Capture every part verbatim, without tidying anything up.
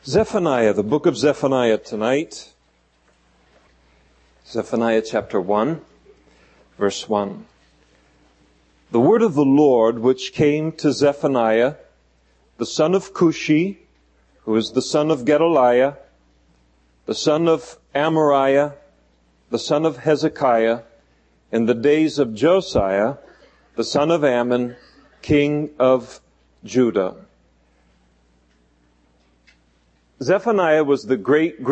Zephaniah, the book of Zephaniah tonight. Zephaniah chapter one, verse one. The word of the Lord which came to Zephaniah, the son of Cushi, who is the son of Gedaliah, the son of Amariah, the son of Hezekiah, in the days of Josiah, the son of Ammon, king of Judah. Zephaniah was the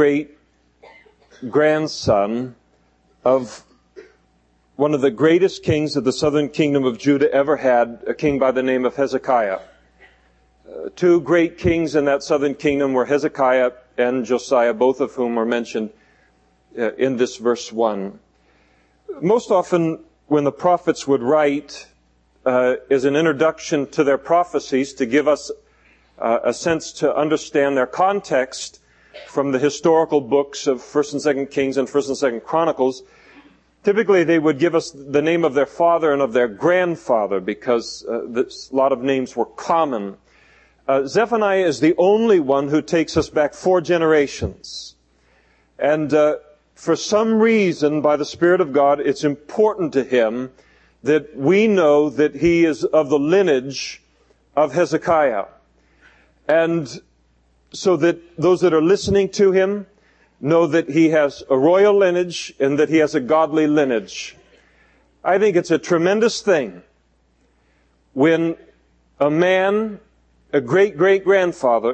great-great-grandson of one of the greatest kings of the southern kingdom of Judah ever had, a king by the name of Hezekiah. Uh, two great kings in that southern kingdom were Hezekiah and Josiah, both of whom are mentioned uh, in this verse one. Most often when the prophets would write uh, as an introduction to their prophecies to give us Uh, a sense to understand their context from the historical books of First and Second Kings and First and Second Chronicles. Typically, they would give us the name of their father and of their grandfather because uh, this, a lot of names were common. Uh, Zephaniah is the only one who takes us back four generations. And uh, for some reason, by the Spirit of God, it's important to him that we know that he is of the lineage of Hezekiah. And so that those that are listening to him know that he has a royal lineage and that he has a godly lineage. I think it's a tremendous thing when a man, a great-great-grandfather,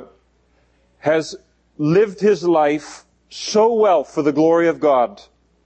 has lived his life so well for the glory of God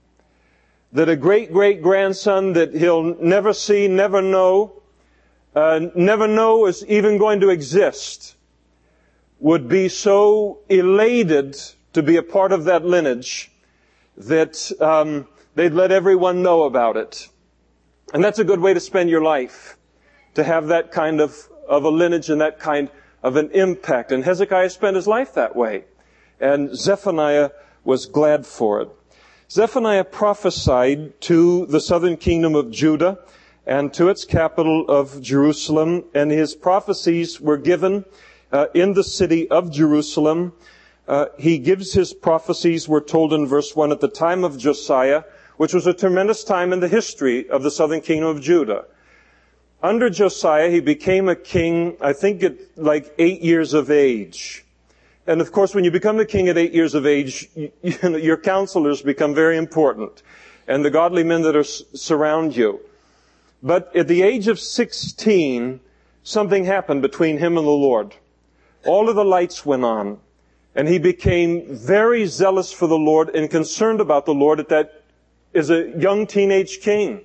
that a great-great-grandson that he'll never see, never know, uh, never know is even going to exist, would be so elated to be a part of that lineage that um, they'd let everyone know about it. And that's a good way to spend your life, to have that kind of, of a lineage and that kind of an impact. And Hezekiah spent his life that way. And Zephaniah was glad for it. Zephaniah prophesied to the southern kingdom of Judah and to its capital of Jerusalem. And his prophecies were given Uh, in the city of Jerusalem. Uh, he gives his prophecies, we're told in verse one, at the time of Josiah, which was a tremendous time in the history of the southern kingdom of Judah. Under Josiah, he became a king, I think at like eight years of age. And of course, when you become a king at eight years of age, you, you know, your counselors become very important, and the godly men that are surround you. But at the age of sixteen, something happened between him and the Lord. All of the lights went on, and he became very zealous for the Lord and concerned about the Lord at that as a young teenage king.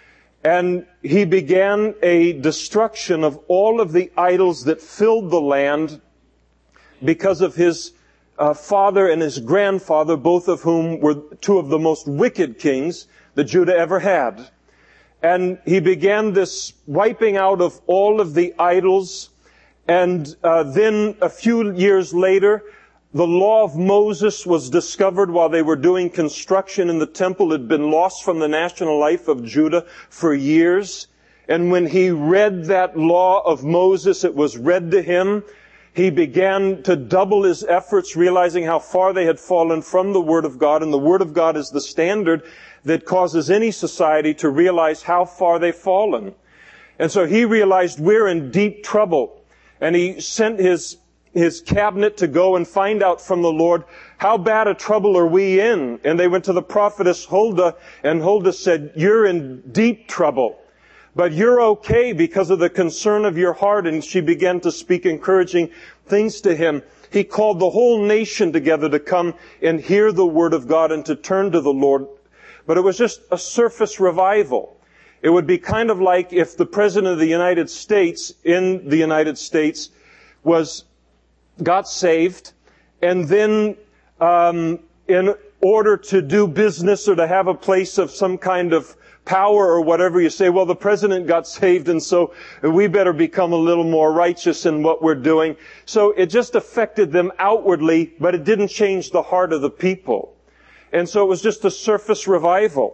And he began a destruction of all of the idols that filled the land because of his uh, father and his grandfather, both of whom were two of the most wicked kings that Judah ever had. And he began this wiping out of all of the idols. And uh, then a few years later, the law of Moses was discovered while they were doing construction in the temple. It had been lost from the national life of Judah for years. And when he read that law of Moses, it was read to him, he began to double his efforts, realizing how far they had fallen from the Word of God. And the Word of God is the standard that causes any society to realize how far they've fallen. And so he realized we're in deep trouble. And he sent his, his cabinet to go and find out from the Lord, how bad a trouble are we in? And they went to the prophetess Huldah, and Huldah said, you're in deep trouble. But you're okay because of the concern of your heart. And she began to speak encouraging things to him. He called the whole nation together to come and hear the word of God and to turn to the Lord. But it was just a surface revival. It would be kind of like if the President of the United States in the United States was, got saved, and then um, in order to do business or to have a place of some kind of power or whatever, you say, well, the President got saved, and so we better become a little more righteous in what we're doing. So it just affected them outwardly, but it didn't change the heart of the people. And so it was just a surface revival.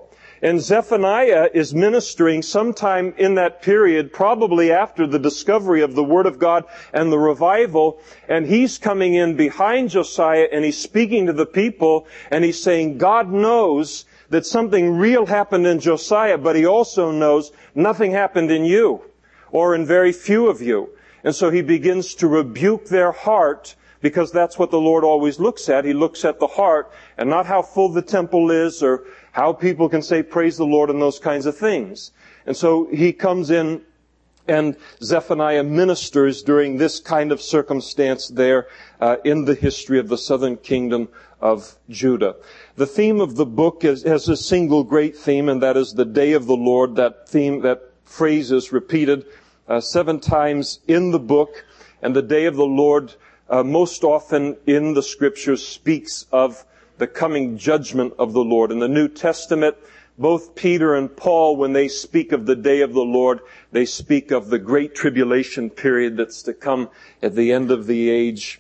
And Zephaniah is ministering sometime in that period, probably after the discovery of the Word of God and the revival. And he's coming in behind Josiah and he's speaking to the people and he's saying, God knows that something real happened in Josiah, but he also knows nothing happened in you or in very few of you. And so he begins to rebuke their heart, because that's what the Lord always looks at. He looks at the heart and not how full the temple is or how people can say praise the Lord and those kinds of things. And so he comes in and Zephaniah ministers during this kind of circumstance there uh, in the history of the southern kingdom of Judah. The theme of the book is, has a single great theme, and that is the day of the Lord. That theme, that phrase is repeated uh, seven times in the book, and the day of the Lord uh, most often in the scriptures speaks of the coming judgment of the Lord. In the New Testament, both Peter and Paul, when they speak of the day of the Lord, they speak of the great tribulation period that's to come at the end of the age,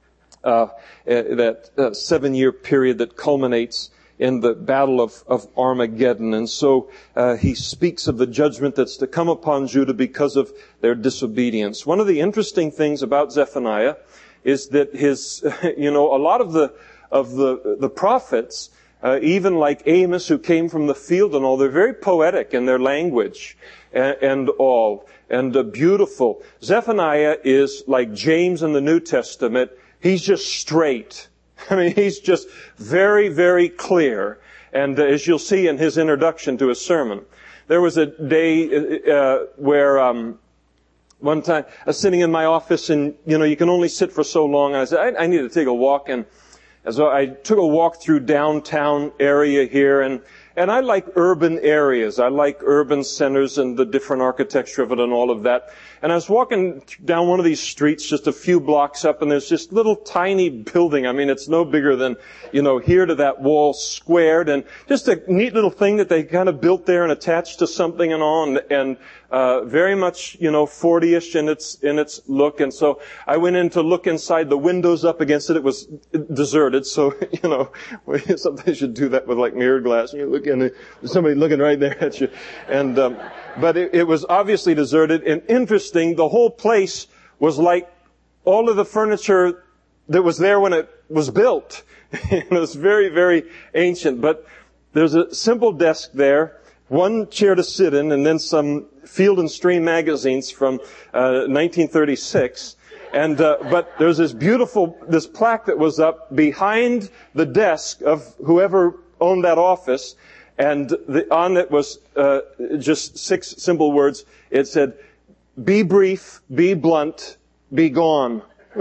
uh, that uh, seven-year period that culminates in the battle of, of Armageddon. And so uh, he speaks of the judgment that's to come upon Judah because of their disobedience. One of the interesting things about Zephaniah is that his, you know, a lot of the of the the prophets, uh, even like Amos, who came from the field and all, they're very poetic in their language and, and all, and uh, beautiful. Zephaniah is like James in the New Testament. He's just straight. I mean, he's just very, very clear. And uh, as you'll see in his introduction to his sermon, there was a day uh, where um, one time I was sitting in my office, and you know, you can only sit for so long. And I said, I, I need to take a walk, and so I took a walk through downtown area here, and and I like urban areas. I like urban centers and the different architecture of it and all of that. And I was walking down one of these streets just a few blocks up, and there's this little tiny building. I mean, it's no bigger than, you know, here to that wall squared, and just a neat little thing that they kind of built there and attached to something and all, and, and uh, very much, you know, forty-ish in its, in its look. And so I went in to look inside. The windows up against it, it was deserted. So, you know, sometimes you do that with like mirror glass, and you look in, and there's somebody looking right there at you. And, um, but it, it was obviously deserted and interesting. The whole place was like all of the furniture that was there when it was built. It was very, very ancient. But there's a simple desk there, one chair to sit in, and then some Field and Stream magazines from uh, nineteen thirty-six. And uh, but there's this beautiful, this plaque that was up behind the desk of whoever owned that office. And the, on it was uh, just six simple words. It said, "Be brief, be blunt, be gone."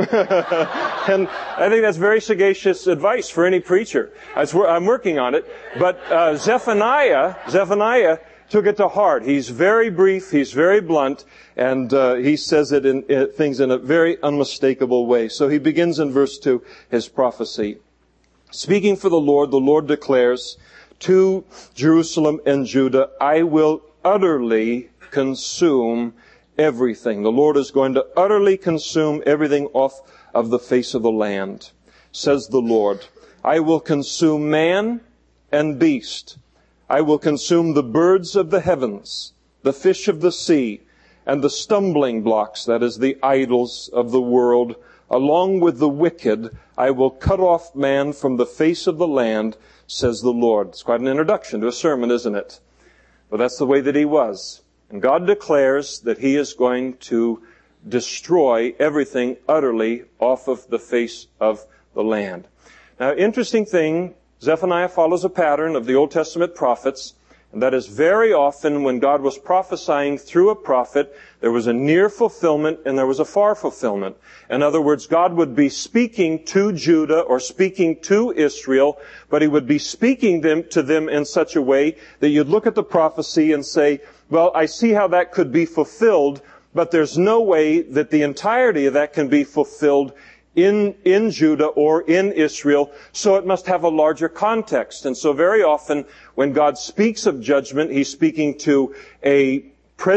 And I think that's very sagacious advice for any preacher. I'm working on it. But uh, Zephaniah, Zephaniah took it to heart. He's very brief, he's very blunt, and uh, he says it in, in things in a very unmistakable way. So he begins in verse two, his prophecy. Speaking for the Lord, the Lord declares to Jerusalem and Judah, I will utterly consume everything. The Lord is going to utterly consume everything off of the face of the land, says the Lord. I will consume man and beast. I will consume the birds of the heavens, the fish of the sea, and the stumbling blocks, that is, the idols of the world. Along with the wicked, I will cut off man from the face of the land, says the Lord. It's quite an introduction to a sermon, isn't it? But that's the way that he was. And God declares that he is going to destroy everything utterly off of the face of the land. Now, interesting thing, Zephaniah follows a pattern of the Old Testament prophets, and that is very often when God was prophesying through a prophet, there was a near fulfillment and there was a far fulfillment. In other words, God would be speaking to Judah or speaking to Israel, but he would be speaking them to them in such a way that you'd look at the prophecy and say, well, I see how that could be fulfilled, but there's no way that the entirety of that can be fulfilled in, in Judah or in Israel, so it must have a larger context. And so very often when God speaks of judgment, he's speaking to a present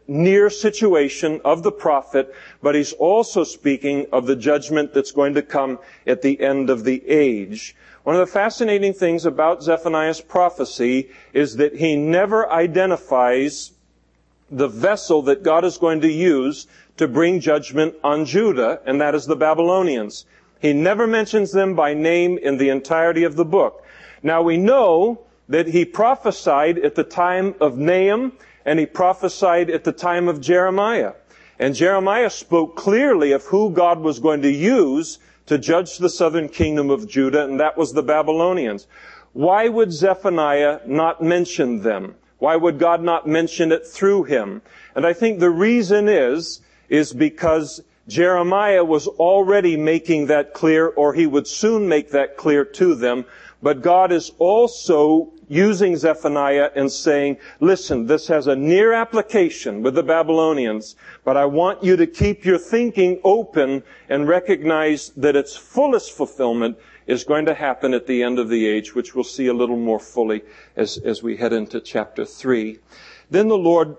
near situation of the prophet, but he's also speaking of the judgment that's going to come at the end of the age. One of the fascinating things about Zephaniah's prophecy is that he never identifies the vessel that God is going to use to bring judgment on Judah, and that is the Babylonians. He never mentions them by name in the entirety of the book. Now we know that he prophesied at the time of Nahum, and he prophesied at the time of Jeremiah. And Jeremiah spoke clearly of who God was going to use to judge the southern kingdom of Judah, and that was the Babylonians. Why would Zephaniah not mention them? Why would God not mention it through him? And I think the reason is, is because Jeremiah was already making that clear, or he would soon make that clear to them. But God is also using Zephaniah and saying, listen, this has a near application with the Babylonians, but I want you to keep your thinking open and recognize that its fullest fulfillment is going to happen at the end of the age, which we'll see a little more fully as, as we head into chapter three. Then the Lord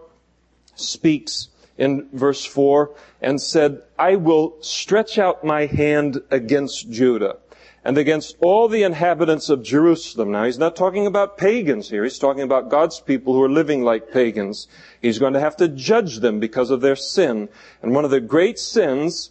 speaks in verse four and said, I will stretch out my hand against Judah and against all the inhabitants of Jerusalem. Now, he's not talking about pagans here. He's talking about God's people who are living like pagans. He's going to have to judge them because of their sin. And one of the great sins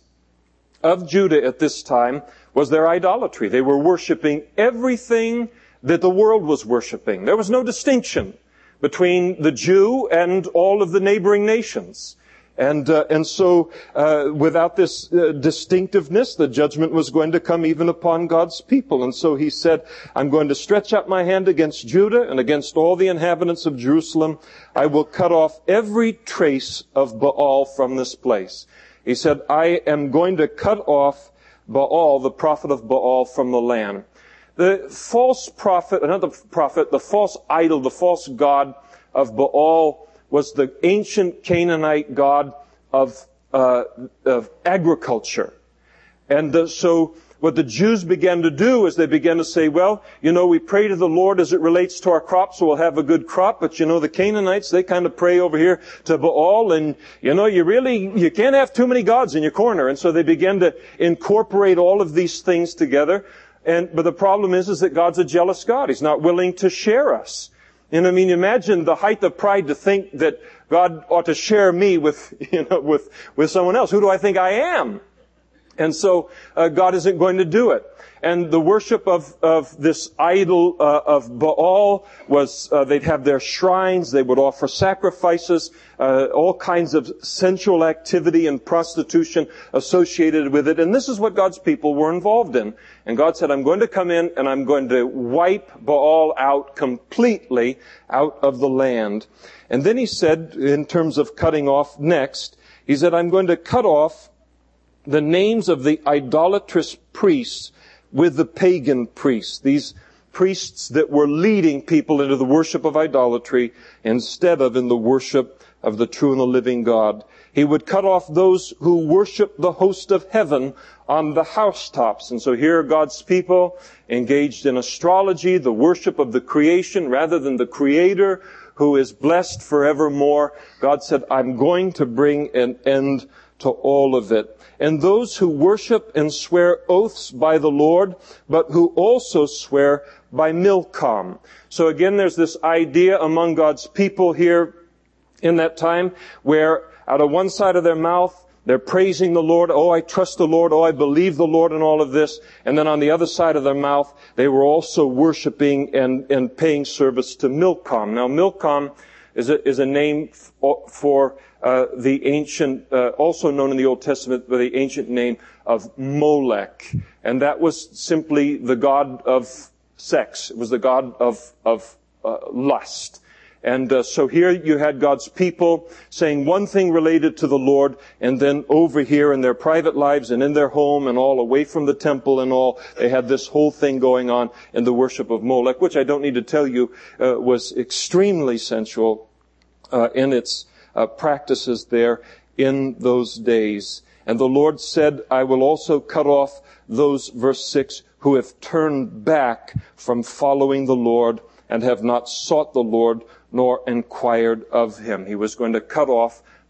of Judah at this time was their idolatry. They were worshiping everything that the world was worshiping. There was no distinction between the Jew and all of the neighboring nations. And uh, and so, uh, without this uh, distinctiveness, the judgment was going to come even upon God's people. And so he said, I'm going to stretch out my hand against Judah and against all the inhabitants of Jerusalem. I will cut off every trace of Baal from this place. He said, I am going to cut off Baal, the prophet of Baal, from the land. The false prophet, another prophet, the false idol, the false god of Baal was the ancient Canaanite god of, uh, of agriculture. And uh, so what the Jews began to do is they began to say, well, you know, we pray to the Lord as it relates to our crops, so we'll have a good crop. But you know, the Canaanites, they kind of pray over here to Baal, and you know, you really, you can't have too many gods in your corner. And so they began to incorporate all of these things together. And, but the problem is, is that God's a jealous God. He's not willing to share us. And I mean, imagine the height of pride to think that God ought to share me with, you know, with, with someone else. Who do I think I am? And so, uh, God isn't going to do it. And the worship of, of this idol, uh, of Baal was, uh, they'd have their shrines, they would offer sacrifices, uh, all kinds of sensual activity and prostitution associated with it. And this is what God's people were involved in. And God said, I'm going to come in and I'm going to wipe Baal out completely out of the land. And then he said, in terms of cutting off next, he said, I'm going to cut off the names of the idolatrous priests with the pagan priests, these priests that were leading people into the worship of idolatry instead of in the worship of the true and the living God. He would cut off those who worship the host of heaven on the housetops. And so here are God's people engaged in astrology, the worship of the creation rather than the Creator who is blessed forevermore. God said, I'm going to bring an end to all of it. And those who worship and swear oaths by the Lord, but who also swear by Milcom. So again, there's this idea among God's people here in that time where out of one side of their mouth, they're praising the Lord. Oh, I trust the Lord. Oh, I believe the Lord in all of this. And then on the other side of their mouth, they were also worshiping and, and paying service to Milcom. Now, Milcom is a, is a name for, for Uh, the ancient, uh, also known in the Old Testament by the ancient name of Molech. And that was simply the god of sex. It was the god of, of uh, lust. And uh, so here you had God's people saying one thing related to the Lord, and then over here in their private lives and in their home and all away from the temple and all, they had this whole thing going on in the worship of Molech, which I don't need to tell you uh, was extremely sensual uh, in its Uh, practices there in those days. And the Lord said, I will also cut off those, verse six, who have turned back from following the Lord and have not sought the Lord nor inquired of him. He was going to cut off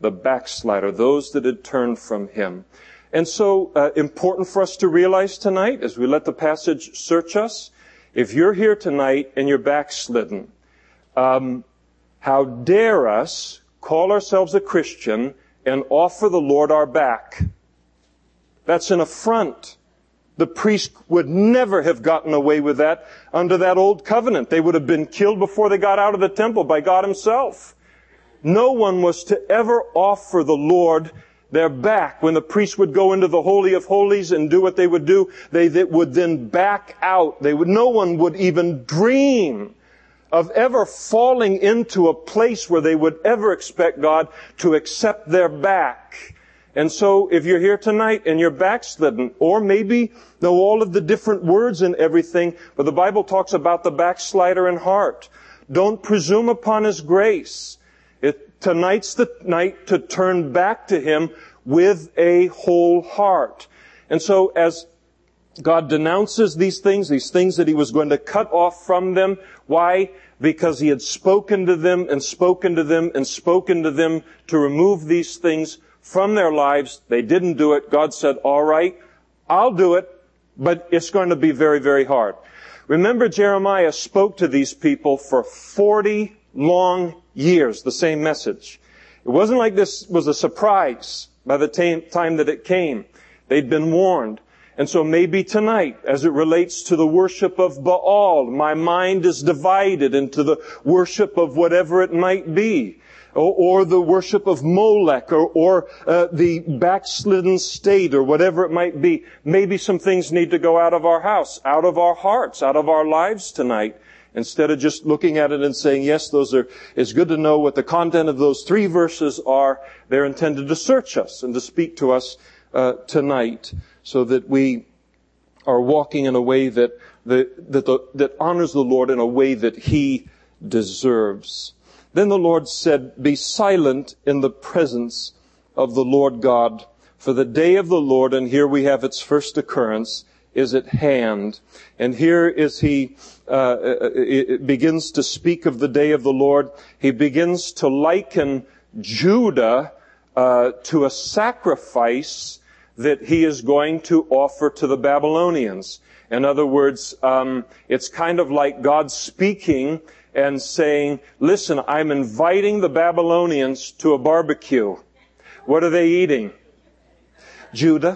the backslider, those that had turned from him. And so, uh, important for us to realize tonight, as we let the passage search us, if you're here tonight and you're backslidden, um, how dare us call ourselves a Christian and offer the Lord our back? That's an affront. The priest would never have gotten away with that under that old covenant. They would have been killed before they got out of the temple by God himself. No one was to ever offer the Lord their back. When the priest would go into the Holy of Holies and do what they would do, they, they would then back out. They would, no one would even dream of ever falling into a place where they would ever expect God to accept their back. And so if you're here tonight and you're backslidden, or maybe know all of the different words and everything, but the Bible talks about the backslider in heart. Don't presume upon his grace. It, tonight's the night to turn back to him with a whole heart. And so as God denounces these things, these things that he was going to cut off from them. Why? Because he had spoken to them and spoken to them and spoken to them to remove these things from their lives. They didn't do it. God said, all right, I'll do it, but it's going to be very, very hard. Remember, Jeremiah spoke to these people for forty long years, the same message. It wasn't like this was a surprise by the time that it came. They'd been warned. And so maybe tonight, as it relates to the worship of Baal, my mind is divided into the worship of whatever it might be, or, or the worship of Molech, or, or uh, the backslidden state, or whatever it might be. Maybe some things need to go out of our house, out of our hearts, out of our lives tonight. Instead of just looking at it and saying, yes, those are, it's good to know what the content of those three verses are. They're intended to search us and to speak to us uh, tonight, so that we are walking in a way that that that, the, that honors the Lord in a way that he deserves. Then the Lord said, be silent in the presence of the Lord God, for the day of the Lord, and here we have its first occurrence, is at hand. And here is he, uh, it begins to speak of the day of the Lord. He begins to liken Judah uh, to a sacrifice that he is going to offer to the Babylonians. In other words, um, it's kind of like God speaking and saying, listen, I'm inviting the Babylonians to a barbecue. What are they eating? Judah?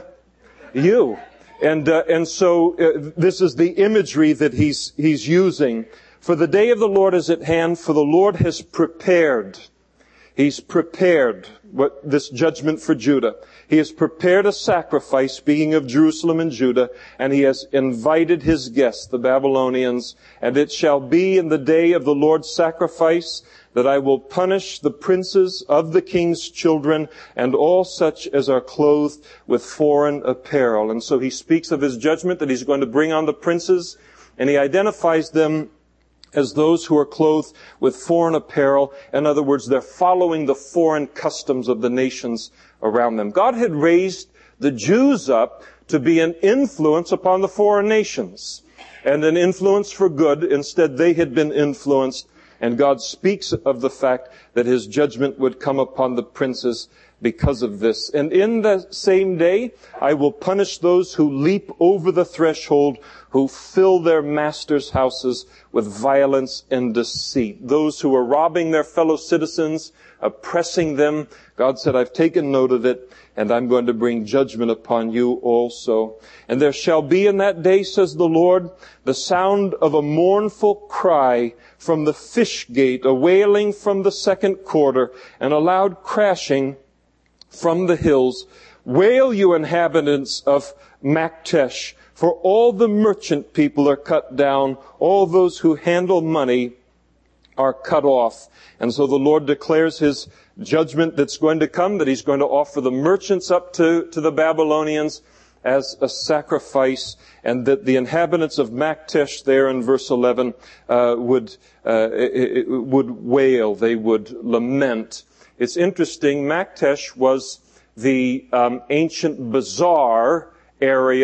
You. And uh, and so uh, this is the imagery that he's he's using. For the day of the Lord is at hand, for the Lord has prepared. He's prepared what this judgment for Judah. He has prepared a sacrifice, speaking of Jerusalem and Judah, and he has invited his guests, the Babylonians. And it shall be in the day of the Lord's sacrifice that I will punish the princes of the king's children and all such as are clothed with foreign apparel. And so he speaks of his judgment that he's going to bring on the princes, and he identifies them as those who are clothed with foreign apparel. In other words, they're following the foreign customs of the nations around them. God had raised the Jews up to be an influence upon the foreign nations, and an influence for good. Instead, they had been influenced, and God speaks of the fact that his judgment would come upon the princes because of this. And in the same day, I will punish those who leap over the threshold, who fill their masters' houses with violence and deceit. Those who are robbing their fellow citizens, oppressing them. God said, I've taken note of it, and I'm going to bring judgment upon you also. And there shall be in that day, says the Lord, the sound of a mournful cry from the fish gate, a wailing from the second quarter, and a loud crashing from the hills. Wail, you inhabitants of Maktesh, for all the merchant people are cut down, all those who handle money are cut off. And so the Lord declares his judgment that's going to come, that he's going to offer the merchants up to, to the Babylonians as a sacrifice, and that the inhabitants of Maktesh there in verse eleven uh, would uh, it, it would wail, they would lament. It's interesting, Maktesh was the um, ancient bazaar area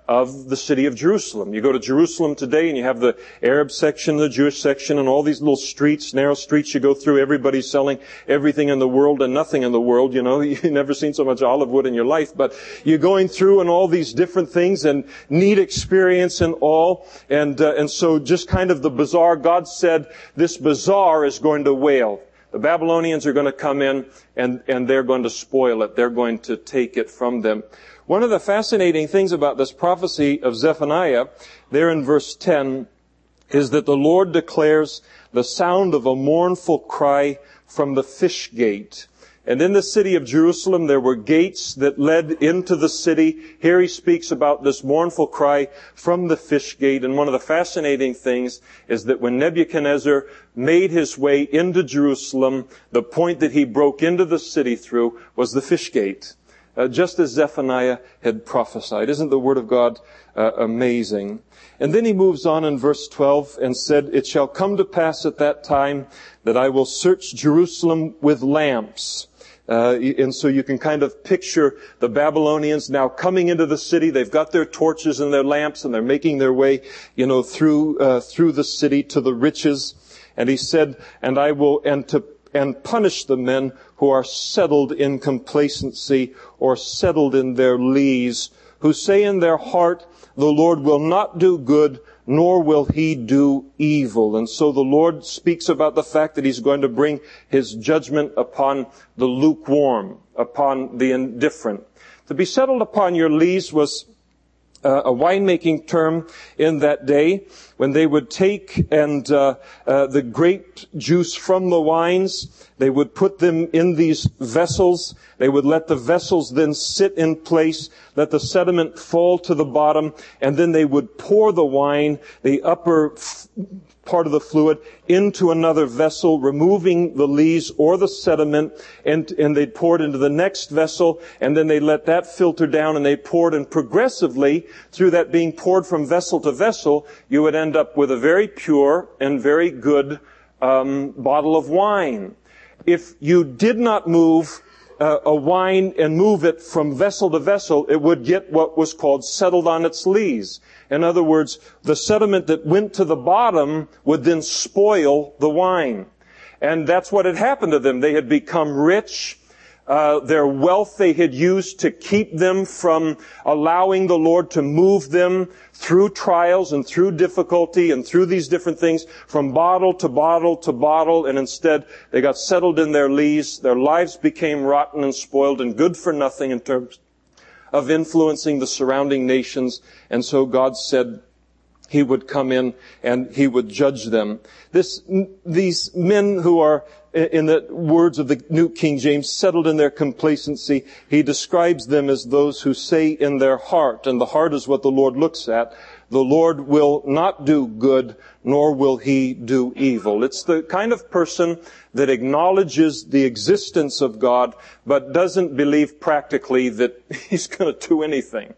of the city of Jerusalem. You go to Jerusalem today and you have the Arab section, the Jewish section, and all these little streets, narrow streets you go through. Everybody's selling everything in the world and nothing in the world. You know, you've never seen so much olive wood in your life, but you're going through and all these different things and neat experience and all. And, uh, and so just kind of the bazaar, God said this bazaar is going to wail. The Babylonians are going to come in and, and they're going to spoil it. They're going to take it from them. One of the fascinating things about this prophecy of Zephaniah, there in verse ten, is that the Lord declares the sound of a mournful cry from the fish gate. And in the city of Jerusalem, there were gates that led into the city. Here he speaks about this mournful cry from the fish gate. And one of the fascinating things is that when Nebuchadnezzar made his way into Jerusalem, the point that he broke into the city through was the fish gate. Uh, just as Zephaniah had prophesied. Isn't the word of God uh, amazing? And then he moves on in verse twelve and said, "It shall come to pass at that time that I will search Jerusalem with lamps." Uh, and so you can kind of picture the Babylonians now coming into the city. They've got their torches and their lamps and they're making their way, you know, through, uh, through the city to the riches. And he said, "And I will, and to and punish the men who are settled in complacency or settled in their lees, who say in their heart, the Lord will not do good, nor will he do evil." And so the Lord speaks about the fact that he's going to bring his judgment upon the lukewarm, upon the indifferent. To be settled upon your lees was Uh, a winemaking term in that day, when they would take and uh, uh, the grape juice from the wines, they would put them in these vessels. They would let the vessels then sit in place, let the sediment fall to the bottom, and then they would pour the wine, the upper f- part of the fluid, into another vessel, removing the lees or the sediment, and, and they'd pour it into the next vessel, and then they let that filter down, and they poured, and progressively, through that being poured from vessel to vessel, you would end up with a very pure and very good um, bottle of wine. If you did not move uh, a wine and move it from vessel to vessel, it would get what was called settled on its lees. In other words, the sediment that went to the bottom would then spoil the wine. And that's what had happened to them. They had become rich. Uh, their wealth they had used to keep them from allowing the Lord to move them through trials and through difficulty and through these different things from bottle to bottle to bottle, and instead they got settled in their lees. Their lives became rotten and spoiled and good for nothing in terms of influencing the surrounding nations. And so God said he would come in and he would judge them. This, these men who are, in the words of the New King James, settled in their complacency, he describes them as those who say in their heart, and the heart is what the Lord looks at, the Lord will not do good, nor will he do evil. It's the kind of person that acknowledges the existence of God, but doesn't believe practically that he's going to do anything.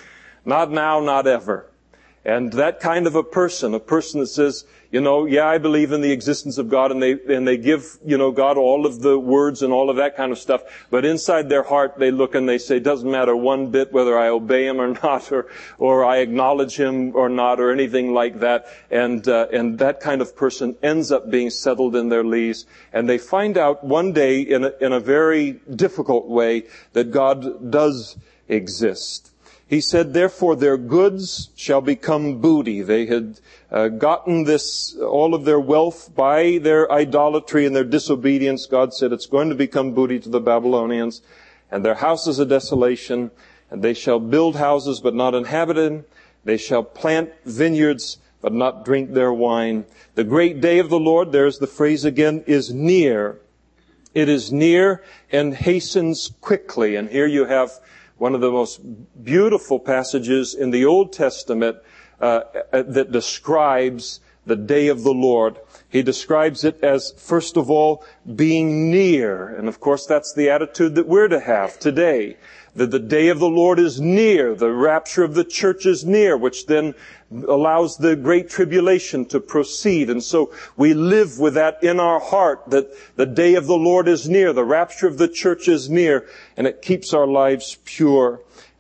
Not now, not ever. And that kind of a person, a person that says, you know, yeah, I believe in the existence of God, and they, and they give, you know, God all of the words and all of that kind of stuff. But inside their heart, they look and they say, it doesn't matter one bit whether I obey him or not, or, or I acknowledge him or not, or anything like that. And, uh, and that kind of person ends up being settled in their lees. And they find out one day in a, in a very difficult way that God does exist. He said, therefore their goods shall become booty. They had uh, gotten this, all of their wealth by their idolatry and their disobedience. God said it's going to become booty to the Babylonians. And their houses a desolation. And they shall build houses but not inhabit them. They shall plant vineyards but not drink their wine. The great day of the Lord, there's the phrase again, is near. It is near and hastens quickly. And here you have one of the most beautiful passages in the Old Testament uh, that describes the day of the Lord. He describes it as, first of all, being near. And of course, that's the attitude that we're to have today. That the day of the Lord is near. The rapture of the church is near, which then allows the great tribulation to proceed. And so we live with that in our heart, that the day of the Lord is near. The rapture of the church is near. And it keeps our lives pure.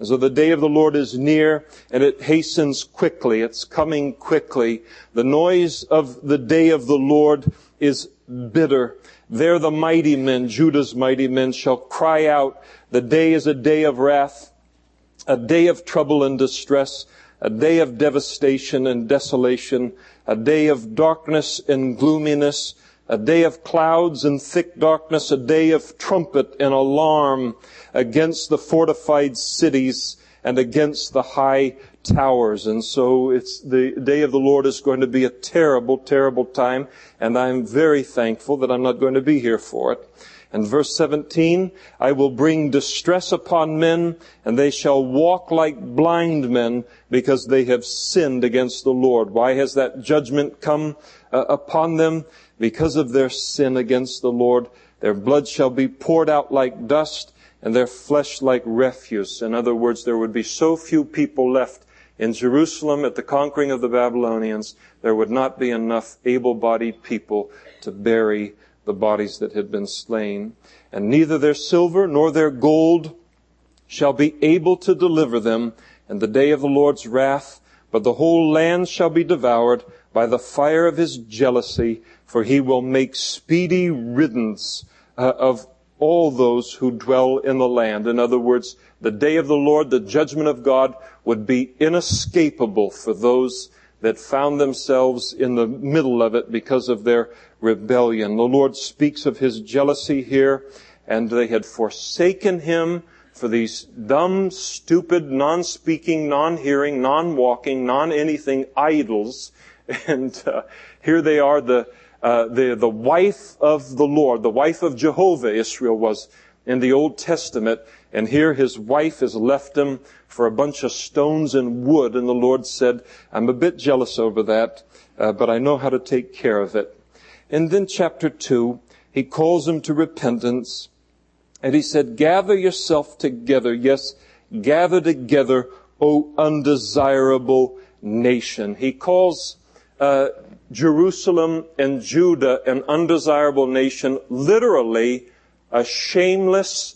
And so the day of the Lord is near, and it hastens quickly. It's coming quickly. The noise of the day of the Lord is bitter. There the mighty men, Judah's mighty men, shall cry out. The day is a day of wrath, a day of trouble and distress, a day of devastation and desolation, a day of darkness and gloominess, a day of clouds and thick darkness, a day of trumpet and alarm against the fortified cities and against the high towers. And so it's the day of the Lord is going to be a terrible, terrible time, and I'm very thankful that I'm not going to be here for it. And verse seventeen, I will bring distress upon men, and they shall walk like blind men, because they have sinned against the Lord. Why has that judgment come uh, upon them? Because of their sin against the Lord. Their blood shall be poured out like dust, and their flesh like refuse. In other words, there would be so few people left in Jerusalem at the conquering of the Babylonians, there would not be enough able-bodied people to bury the bodies that had been slain. And neither their silver nor their gold shall be able to deliver them in the day of the Lord's wrath, but the whole land shall be devoured by the fire of his jealousy, for he will make speedy riddance uh, of all those who dwell in the land. In other words, the day of the Lord, the judgment of God, would be inescapable for those that found themselves in the middle of it because of their rebellion. The Lord speaks of his jealousy here, and they had forsaken him for these dumb, stupid, non-speaking, non-hearing, non-walking, non-anything idols. And uh, here they are, the uh, the the wife of the Lord, the wife of Jehovah, Israel was in the Old Testament. And here his wife has left him for a bunch of stones and wood. And the Lord said, I'm a bit jealous over that, uh, but I know how to take care of it. And then chapter two, he calls them to repentance. And he said, gather yourself together. Yes, gather together, O undesirable nation. He calls uh, Jerusalem and Judah an undesirable nation, literally a shameless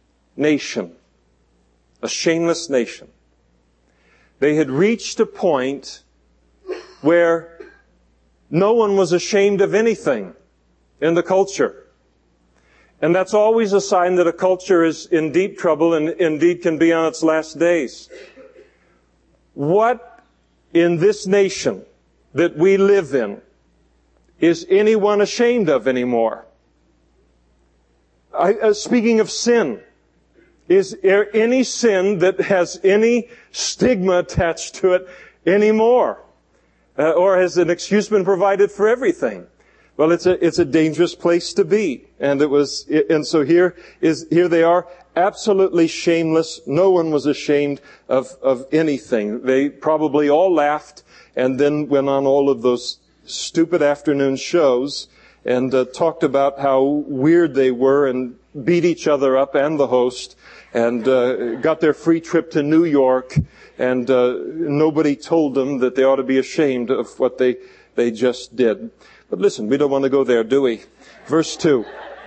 nation. A shameless nation. They had reached a point where no one was ashamed of anything in the culture. And that's always a sign that a culture is in deep trouble and indeed can be on its last days. What in this nation that we live in is anyone ashamed of anymore? I, uh, speaking of sin, is there any sin that has any stigma attached to it anymore? Uh, or has an excuse been provided for everything? Well, it's a, it's a dangerous place to be. And it was, and so here is, here they are, absolutely shameless. No one was ashamed of, of anything. They probably all laughed and then went on all of those stupid afternoon shows and uh, talked about how weird they were and beat each other up and the host and uh, got their free trip to New York, and uh, nobody told them that they ought to be ashamed of what they, they just did. But listen, we don't want to go there, do we? Verse two.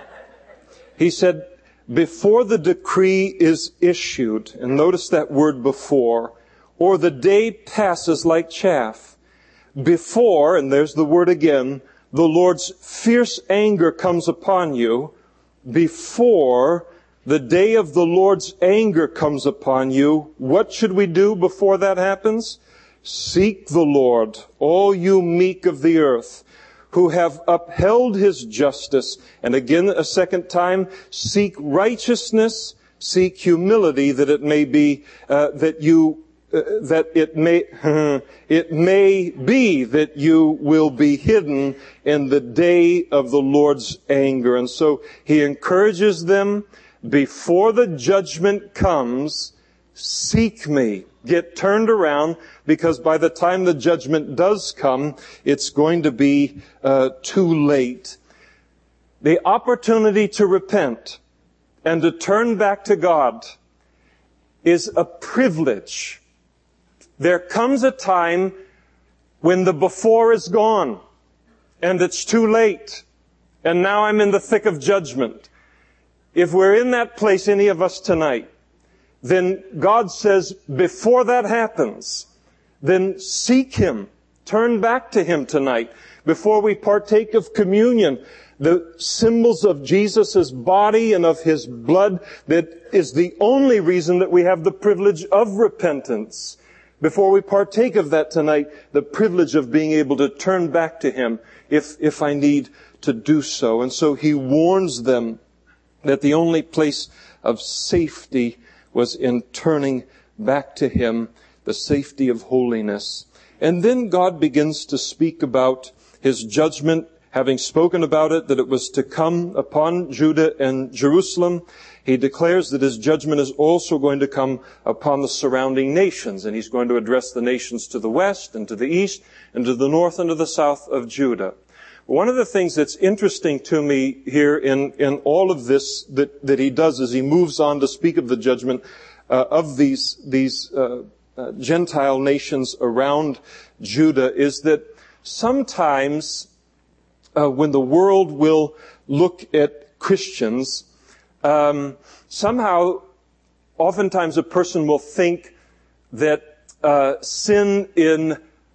He said, before the decree is issued, and notice that word before, or the day passes like chaff. Before, and there's the word again, the Lord's fierce anger comes upon you. Before the day of the Lord's anger comes upon you, what should we do before that happens? Seek the Lord, all you meek of the earth, who have upheld his justice. And again, a second time, seek righteousness, seek humility, that it may be, uh, that you, uh, that it may, it may be that you will be hidden in the day of the Lord's anger. And so he encourages them, before the judgment comes, seek me. Get turned around, because by the time the judgment does come, it's going to be uh, too late. The opportunity to repent and to turn back to God is a privilege. There comes a time when the before is gone and it's too late, and now I'm in the thick of judgment. If we're in that place, any of us tonight, then God says, before that happens, then seek Him. Turn back to Him tonight. Before we partake of communion, the symbols of Jesus' body and of His blood, that is the only reason that we have the privilege of repentance. Before we partake of that tonight, the privilege of being able to turn back to Him if, if I need to do so. And so He warns them that the only place of safety was in turning back to Him, the safety of holiness. And then God begins to speak about His judgment, having spoken about it, that it was to come upon Judah and Jerusalem. He declares that His judgment is also going to come upon the surrounding nations, and He's going to address the nations to the west and to the east and to the north and to the south of Judah. One of the things that's interesting to me here in, in all of this that, that He does as He moves on to speak of the judgment uh, of these, these uh, uh, Gentile nations around Judah is that sometimes uh, when the world will look at Christians, um, somehow, oftentimes a person will think that uh, sin in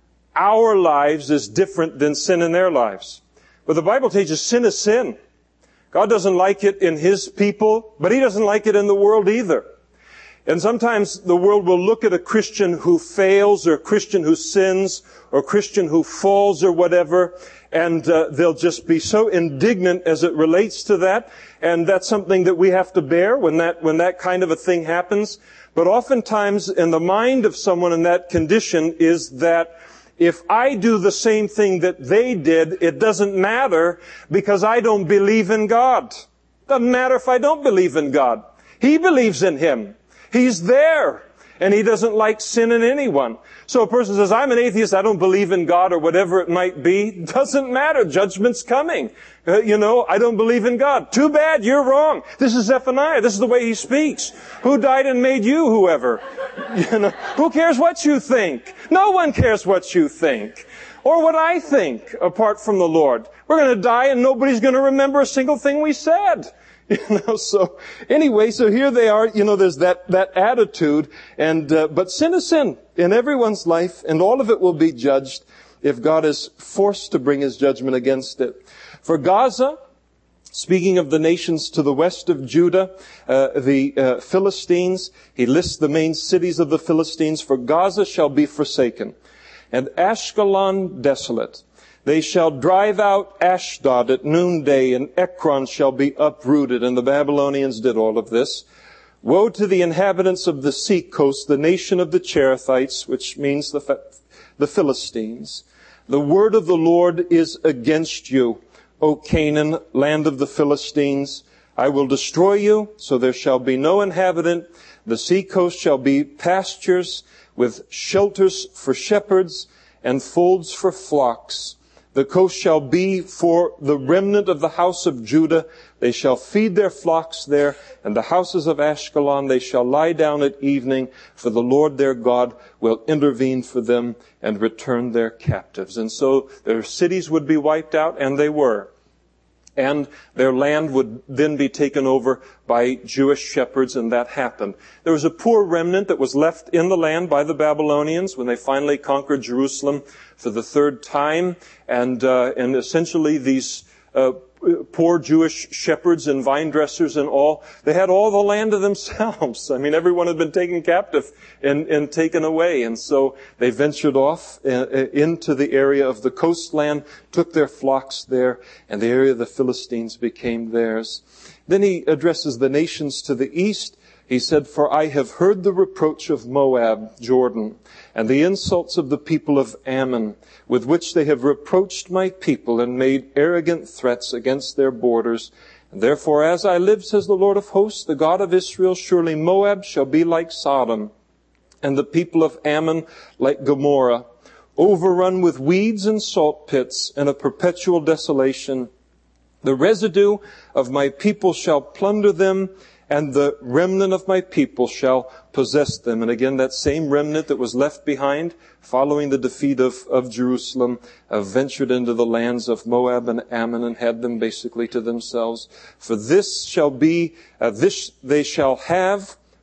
our lives is different than sin in their lives. But the Bible teaches sin is sin. God doesn't like it in His people, but He doesn't like it in the world either. And sometimes the world will look at a Christian who fails, or a Christian who sins, or a Christian who falls, or whatever, and uh, they'll just be so indignant as it relates to that. And that's something that we have to bear when that when that kind of a thing happens. But oftentimes in the mind of someone in that condition is that if I do the same thing that they did, it doesn't matter because I don't believe in God. Doesn't matter if I don't believe in God. He believes in Him. He's there. And He doesn't like sin in anyone. So a person says, I'm an atheist, I don't believe in God, or whatever it might be. Doesn't matter. Judgment's coming. Uh, you know, I don't believe in God. Too bad, you're wrong. This is Zephaniah. This is the way he speaks. Who died and made you, whoever? You know, who cares what you think? No one cares what you think. Or what I think, apart from the Lord. We're going to die and nobody's going to remember a single thing we said. You know, so anyway, so here they are, you know, there's that, that attitude, and, uh, but sin is sin in everyone's life, and all of it will be judged if God is forced to bring His judgment against it. For Gaza, speaking of the nations to the west of Judah, uh, the uh, Philistines, he lists the main cities of the Philistines. For Gaza shall be forsaken, and Ashkelon desolate. They shall drive out Ashdod at noonday, and Ekron shall be uprooted. And the Babylonians did all of this. Woe to the inhabitants of the sea coast, the nation of the Cherethites, which means the, the Philistines. The word of the Lord is against you, O Canaan, land of the Philistines. I will destroy you, so there shall be no inhabitant. The sea coast shall be pastures with shelters for shepherds and folds for flocks. The coast shall be for the remnant of the house of Judah. They shall feed their flocks there, and the houses of Ashkelon they shall lie down at evening, for the Lord their God will intervene for them and return their captives. And so their cities would be wiped out, and they were. And their land would then be taken over by Jewish shepherds, and that happened. There was a poor remnant that was left in the land by the Babylonians when they finally conquered Jerusalem for the third time. And, uh, and essentially these, uh, poor Jewish shepherds and vine dressers and all, they had all the land to themselves. I mean, everyone had been taken captive and, and taken away. And so they ventured off uh, into the area of the coastland, took their flocks there, and the area of the Philistines became theirs. Then he addresses the nations to the east. He said, for I have heard the reproach of Moab, Jordan, and the insults of the people of Ammon, with which they have reproached my people and made arrogant threats against their borders. And therefore, as I live, says the Lord of hosts, the God of Israel, surely Moab shall be like Sodom, and the people of Ammon like Gomorrah, overrun with weeds and salt pits, and a perpetual desolation. The residue of my people shall plunder them, and the remnant of my people shall possess them. And again, that same remnant that was left behind following the defeat of, of Jerusalem uh, ventured into the lands of Moab and Ammon and had them basically to themselves. For this shall be, uh, this they shall have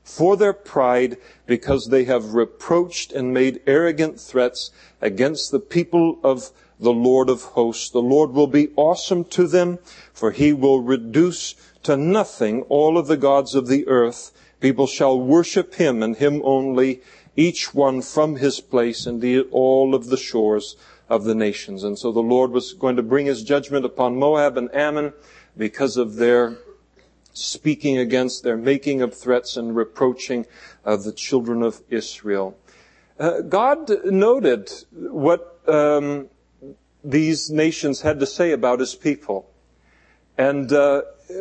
for their pride, because they have reproached and made arrogant threats against the people of the Lord of hosts. The Lord will be awesome to them, for he will reduce to nothing all of the gods of the earth. People shall worship him and him only, each one from his place, indeed all of the shores of the nations. And so the Lord was going to bring his judgment upon Moab and Ammon because of their speaking against, their making of threats and reproaching of the children of Israel. Uh, God noted what um, these nations had to say about his people. And uh,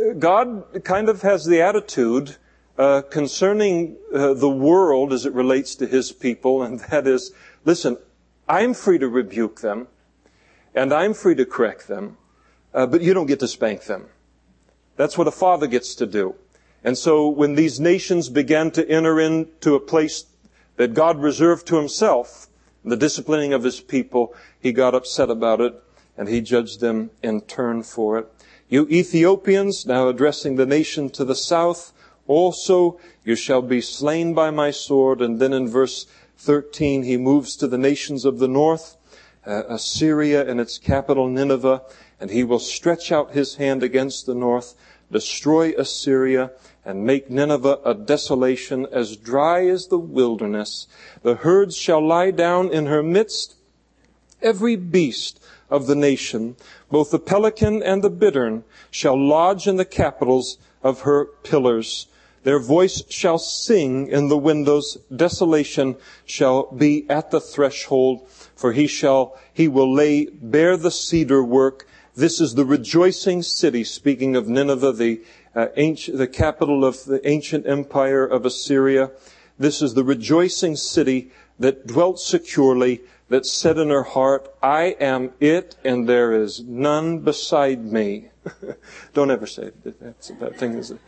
God kind of has the attitude uh, concerning uh, the world as it relates to his people, and that is, listen, I'm free to rebuke them, and I'm free to correct them, uh, but you don't get to spank them. That's what a father gets to do. And so when these nations began to enter into a place that God reserved to himself, the disciplining of his people, he got upset about it, and he judged them in turn for it. You Ethiopians, now addressing the nation to the south, also you shall be slain by my sword. And then in verse thirteen, he moves to the nations of the north, uh, Assyria and its capital Nineveh, and he will stretch out his hand against the north, destroy Assyria, and make Nineveh a desolation as dry as the wilderness. The herds shall lie down in her midst, every beast of the nation, both the pelican and the bittern, shall lodge in the capitals of her pillars. Their voice shall sing in the windows. Desolation shall be at the threshold, for he shall, he will lay bare the cedar work. This is the rejoicing city, speaking of Nineveh, the uh, ancient, the capital of the ancient empire of Assyria. This is the rejoicing city that dwelt securely, that said in her heart, I am it, and there is none beside me. Don't ever say it. That's a bad thing, is it?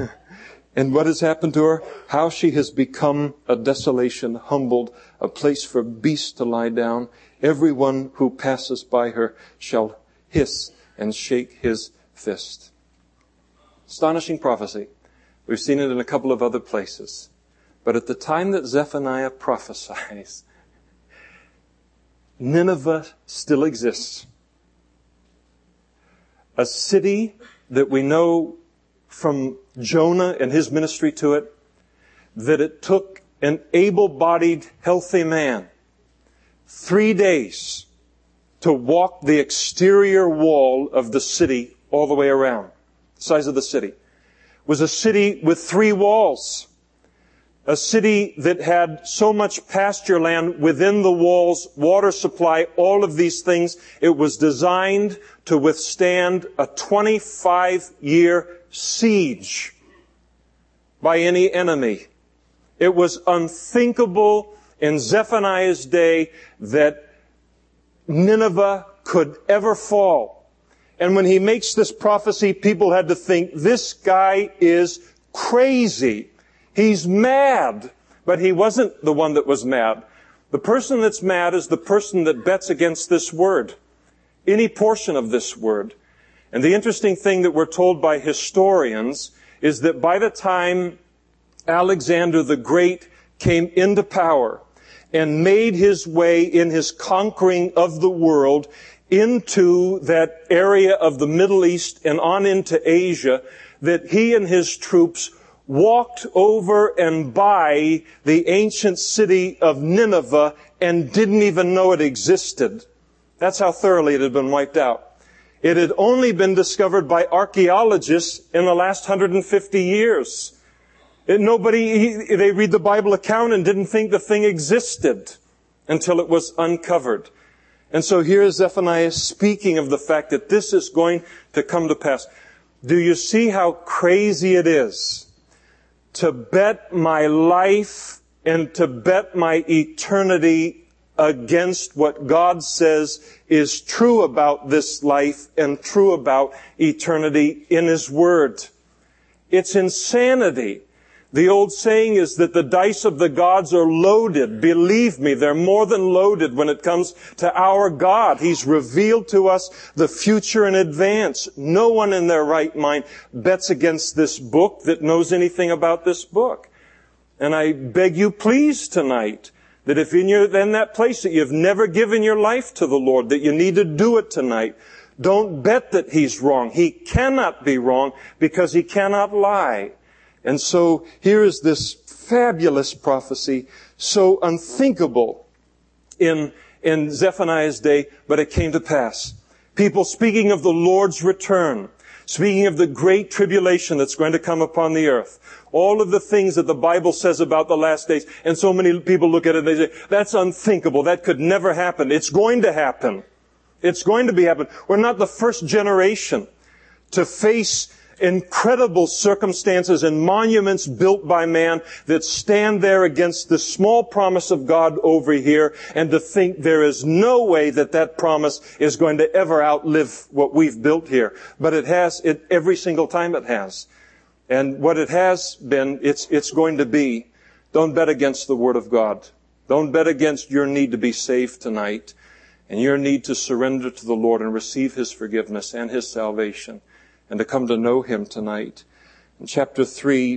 And what has happened to her? How she has become a desolation, humbled, a place for beasts to lie down. Everyone who passes by her shall hiss and shake his fist. Astonishing prophecy. We've seen it in a couple of other places. But at the time that Zephaniah prophesies, Nineveh still exists. A city that we know from Jonah and his ministry to it, that it took an able-bodied, healthy man three days to walk the exterior wall of the city all the way around. The size of the city. It was a city with three walls. A city that had so much pasture land within the walls, water supply, all of these things. It was designed to withstand a twenty-five year siege by any enemy. It was unthinkable in Zephaniah's day that Nineveh could ever fall. And when he makes this prophecy, people had to think, this guy is crazy. He's mad. But he wasn't the one that was mad. The person that's mad is the person that bets against this word, any portion of this word. And the interesting thing that we're told by historians is that by the time Alexander the Great came into power and made his way in his conquering of the world into that area of the Middle East and on into Asia, that he and his troops walked over and by the ancient city of Nineveh and didn't even know it existed. That's how thoroughly it had been wiped out. It had only been discovered by archaeologists in the last one hundred fifty years. It, nobody, they read the Bible account and didn't think the thing existed until it was uncovered. And so here is Zephaniah speaking of the fact that this is going to come to pass. Do you see how crazy it is to bet my life and to bet my eternity against what God says is true about this life and true about eternity in His Word? It's insanity. The old saying is that the dice of the gods are loaded. Believe me, they're more than loaded when it comes to our God. He's revealed to us the future in advance. No one in their right mind bets against this book that knows anything about this book. And I beg you please tonight that if in, your, in that place that you've never given your life to the Lord, that you need to do it tonight. Don't bet that He's wrong. He cannot be wrong because He cannot lie. And so here is this fabulous prophecy, so unthinkable in, in Zephaniah's day, but it came to pass. People speaking of the Lord's return, speaking of the great tribulation that's going to come upon the earth. All of the things that the Bible says about the last days. And so many people look at it and they say, that's unthinkable. That could never happen. It's going to happen. It's going to be happen. We're not the first generation to face incredible circumstances and monuments built by man that stand there against the small promise of God over here, and to think there is no way that that promise is going to ever outlive what we've built here. But it has, it, every single time it has. And what it has been, it's, it's going to be. Don't bet against the Word of God. Don't bet against your need to be saved tonight and your need to surrender to the Lord and receive His forgiveness and His salvation and to come to know Him tonight. In chapter three,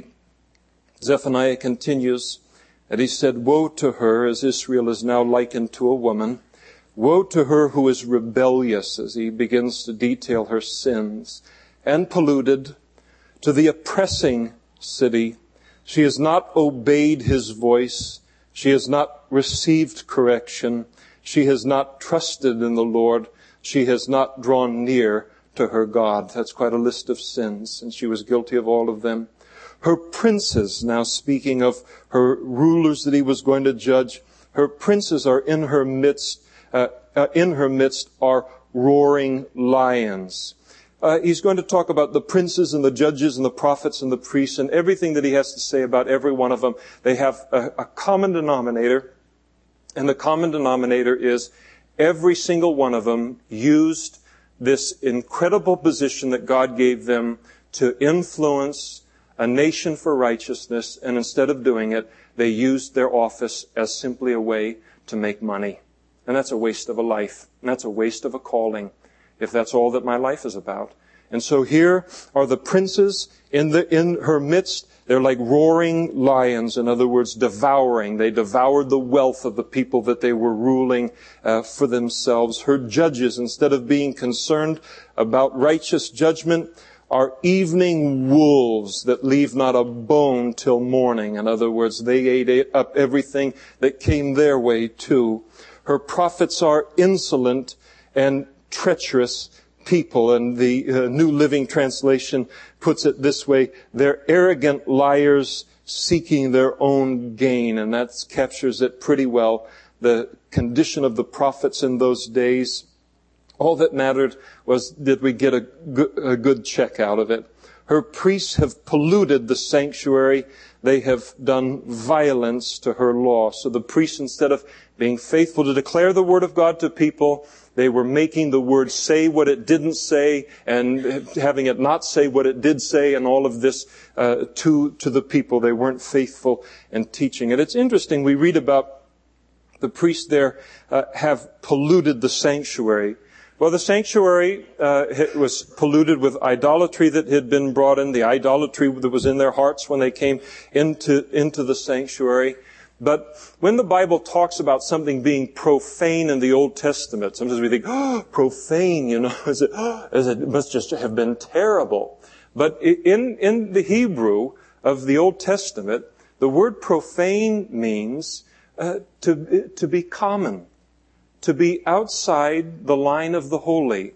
Zephaniah continues, and he said, woe to her, as Israel is now likened to a woman. Woe to her who is rebellious, as he begins to detail her sins, and polluted, to the oppressing city. She has not obeyed His voice. She has not received correction. She has not trusted in the Lord. She has not drawn near to her God. That's quite a list of sins, and she was guilty of all of them. Her princes, now speaking of her rulers that He was going to judge, her princes are in her midst, uh, uh, in her midst are roaring lions. Uh, he's going to talk about the princes and the judges and the prophets and the priests and everything that he has to say about every one of them. They have a, a common denominator, and the common denominator is every single one of them used this incredible position that God gave them to influence a nation for righteousness, and instead of doing it, they used their office as simply a way to make money. And that's a waste of a life, and that's a waste of a calling, if that's all that my life is about. And so here are the princes in the in her midst. They're like roaring lions, in other words, devouring. They devoured the wealth of the people that they were ruling uh, for themselves. Her judges, instead of being concerned about righteous judgment, are evening wolves that leave not a bone till morning. In other words, they ate up everything that came their way too. Her prophets are insolent and treacherous people, and the uh, New Living Translation puts it this way: they're arrogant liars seeking their own gain. And that captures it pretty well, the condition of the prophets in those days. All that mattered was, did we get a good, a good check out of it? Her priests have polluted the sanctuary. They have done violence to her law. So the priests, instead of being faithful to declare the word of God to people, they were making the word say what it didn't say, and having it not say what it did say, and all of this uh, to to the people. They weren't faithful in teaching it. It's interesting, we read about the priests there uh, have polluted the sanctuary. Well, the sanctuary uh, was polluted with idolatry that had been brought in, the idolatry that was in their hearts when they came into into the sanctuary. But when the Bible talks about something being profane in the Old Testament, sometimes we think, oh, profane, you know, is it, oh, is it, it must just have been terrible. But in, in the Hebrew of the Old Testament, the word profane means uh, to, to be common, to be outside the line of the holy.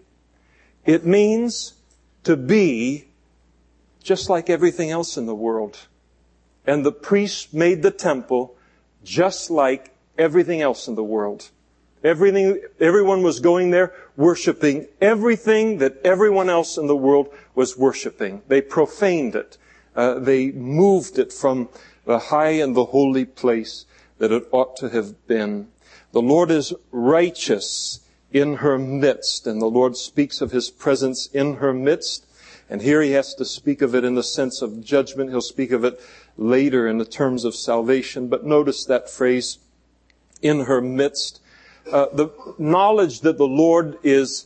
It means to be just like everything else in the world. And the priests made the temple just like everything else in the world. Everything, everyone was going there worshiping everything that everyone else in the world was worshiping. They profaned it. Uh, they moved it from the high and the holy place that it ought to have been. The Lord is righteous in her midst, and the Lord speaks of His presence in her midst. And here He has to speak of it in the sense of judgment. He'll speak of it later in the terms of salvation. But notice that phrase, in her midst. Uh, the knowledge that the Lord is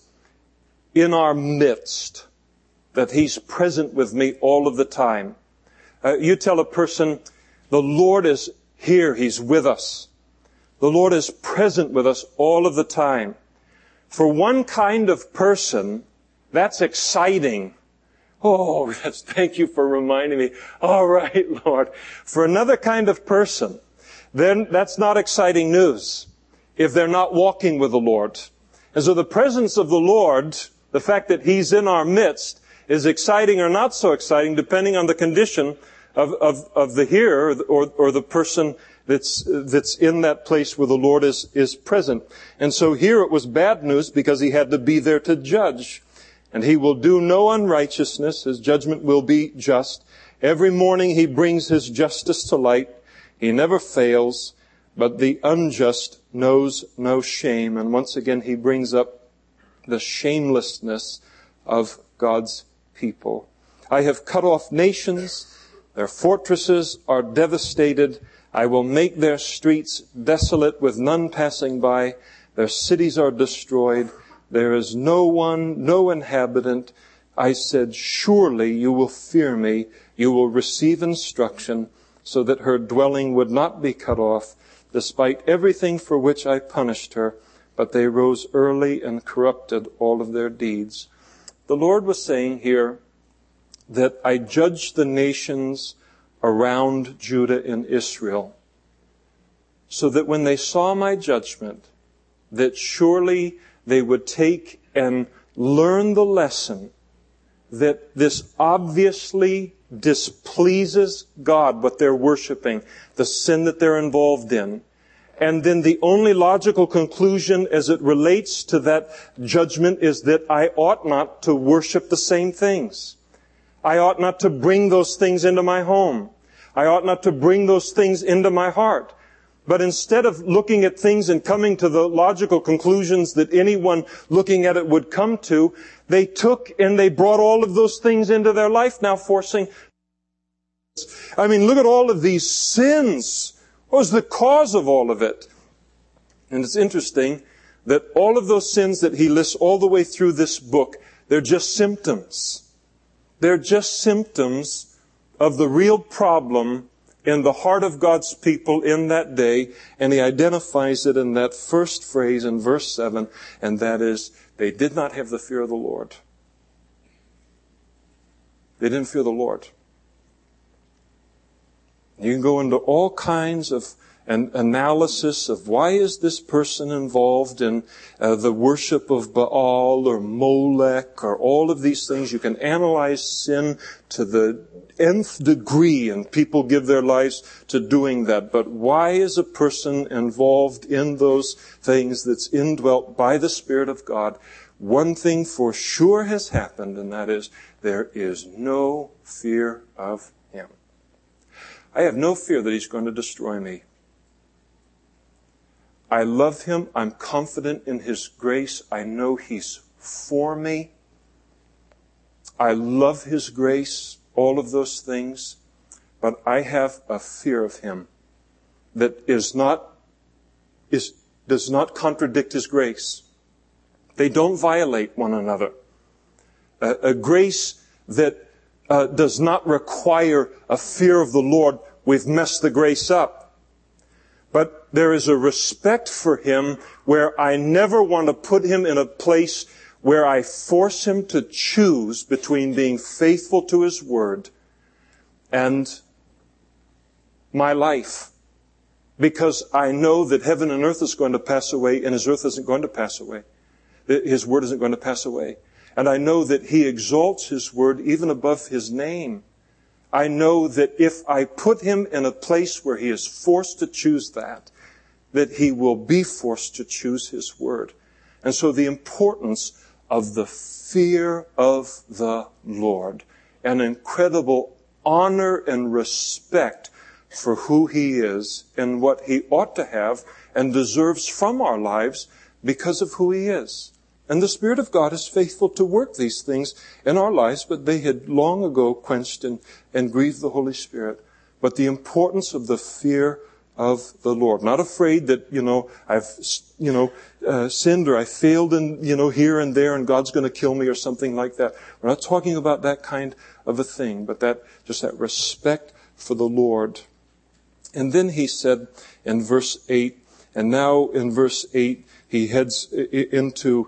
in our midst, that He's present with me all of the time. Uh, you tell a person, The Lord is here. He's with us. The Lord is present with us all of the time. For one kind of person, that's exciting. Oh, that's, thank you for reminding me. All right, Lord. For another kind of person, then that's not exciting news if they're not walking with the Lord. And so the presence of the Lord, the fact that He's in our midst, is exciting or not so exciting depending on the condition of, of, of the hearer or, or the person that's, that's in that place where the Lord is, is present. And so here it was bad news because He had to be there to judge. And He will do no unrighteousness. His judgment will be just. Every morning He brings His justice to light. He never fails, but the unjust knows no shame. And once again He brings up the shamelessness of God's people. I have cut off nations. Their fortresses are devastated. I will make their streets desolate with none passing by. Their cities are destroyed. There is no one, no inhabitant. I said, surely you will fear me. You will receive instruction so that her dwelling would not be cut off, despite everything for which I punished her. But they rose early and corrupted all of their deeds. The Lord was saying here that I judged the nations around Judah and Israel so that when they saw my judgment, that surely they would take and learn the lesson that this obviously displeases God, what they're worshiping, the sin that they're involved in. And then the only logical conclusion as it relates to that judgment is that I ought not to worship the same things. I ought not to bring those things into my home. I ought not to bring those things into my heart. But instead of looking at things and coming to the logical conclusions that anyone looking at it would come to, they took and they brought all of those things into their life, now forcing. I mean, look at all of these sins. What was the cause of all of it? And it's interesting that all of those sins that he lists all the way through this book, they're just symptoms. They're just symptoms of the real problem in the heart of God's people in that day, and he identifies it in that first phrase in verse seven, and that is, they did not have the fear of the Lord. They didn't fear the Lord. You can go into all kinds of an analysis of why is this person involved in uh, the worship of Baal or Molech or all of these things. You can analyze sin to the nth degree, and people give their lives to doing that. But why is a person involved in those things that's indwelt by the Spirit of God? One thing for sure has happened, and that is there is no fear of Him. I have no fear that He's going to destroy me. I love Him. I'm confident in His grace. I know He's for me. I love His grace, all of those things. But I have a fear of Him that is not, is, does not contradict His grace. They don't violate one another. A, a grace that uh, does not require a fear of the Lord. We've messed the grace up. But there is a respect for Him where I never want to put Him in a place where I force Him to choose between being faithful to His Word and my life. Because I know that heaven and earth is going to pass away, and His earth isn't going to pass away. His Word isn't going to pass away. And I know that He exalts His Word even above His name. I know that if I put him in a place where he is forced to choose that, that he will be forced to choose His Word. And so the importance of the fear of the Lord, an incredible honor and respect for who He is and what He ought to have and deserves from our lives because of who He is. And the Spirit of God is faithful to work these things in our lives, but they had long ago quenched and, and grieved the Holy Spirit. But the importance of the fear of the Lord. Not afraid that, you know, I've, you know, uh, sinned or I failed in, you know, here and there and God's going to kill me or something like that. We're not talking about that kind of a thing, but that, just that respect for the Lord. And then he said in verse eight, and now in verse eight, he heads into,